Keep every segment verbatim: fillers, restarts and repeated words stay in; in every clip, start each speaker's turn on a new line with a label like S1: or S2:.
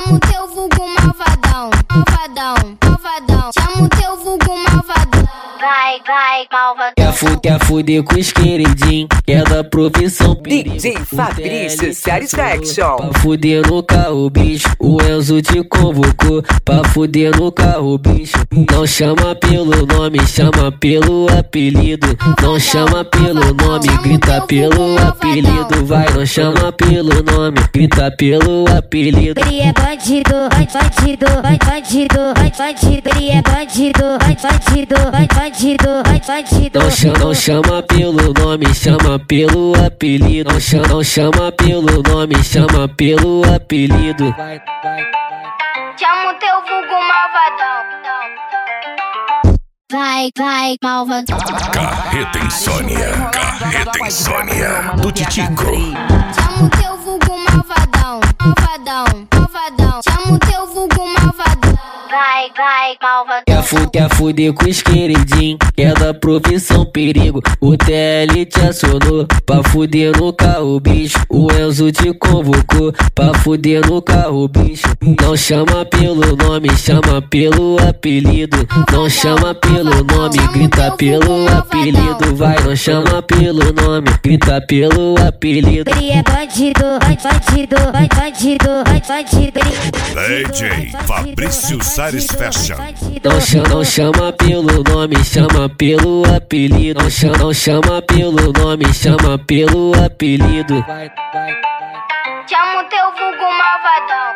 S1: Chama o teu vulgo malvadão, malvadão, malvadão. Chama o teu vulgo malvadão. Vai, vai, malvadão.
S2: Quer, fu quer fuder com os queridinhos, é da profissão perigo.
S3: D J Fabrício Satisfaction.
S2: Pra fuder no carro, bicho, o Enzo te convocou. Pra fuder no carro, bicho, não chama pelo nome, chama pelo apelido. Não chama pelo nome, grita pelo apelido. Vai, não chama pelo nome, grita pelo apelido.
S1: Ele é bandido, bandido, bandido, bandido. Ele é bandido, bandido, bandido, bandido.
S2: Não chama, não chama pelo nome, chama pelo apelido. Não chama, não chama pelo nome, chama pelo apelido.
S1: Chama o teu vulgo malvadão. Vai, vai, malvadão.
S4: Carreta Insônia, Carreta Insônia do Titico.
S1: Chama o teu vulgo malvadão, malvadão, malvadão. Chama o teu vulgo malvadão. Vai, vai, malvadão.
S2: Quer, fu quer fuder com os queridinhos, é da profissão perigo. O T L te acionou pra fuder no carro, bicho. O Enzo te convocou pra fuder no carro, bicho. Não chama pelo nome, chama pelo apelido. Não chama pelo nome, grita pelo apelido. Vai, não chama pelo nome, grita pelo apelido.
S1: Ele é bandido, bandido, bandido, bandido.
S4: D J Fabrício Satisfaction.
S2: Não chama, não chama pelo nome, chama pelo apelido. Não chama, não chama pelo nome, chama pelo apelido.
S1: Chama o teu vulgo malvadão.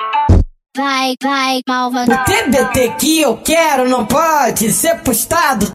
S1: Vai, vai, malvadão.
S5: O T B T que eu quero não pode ser postado.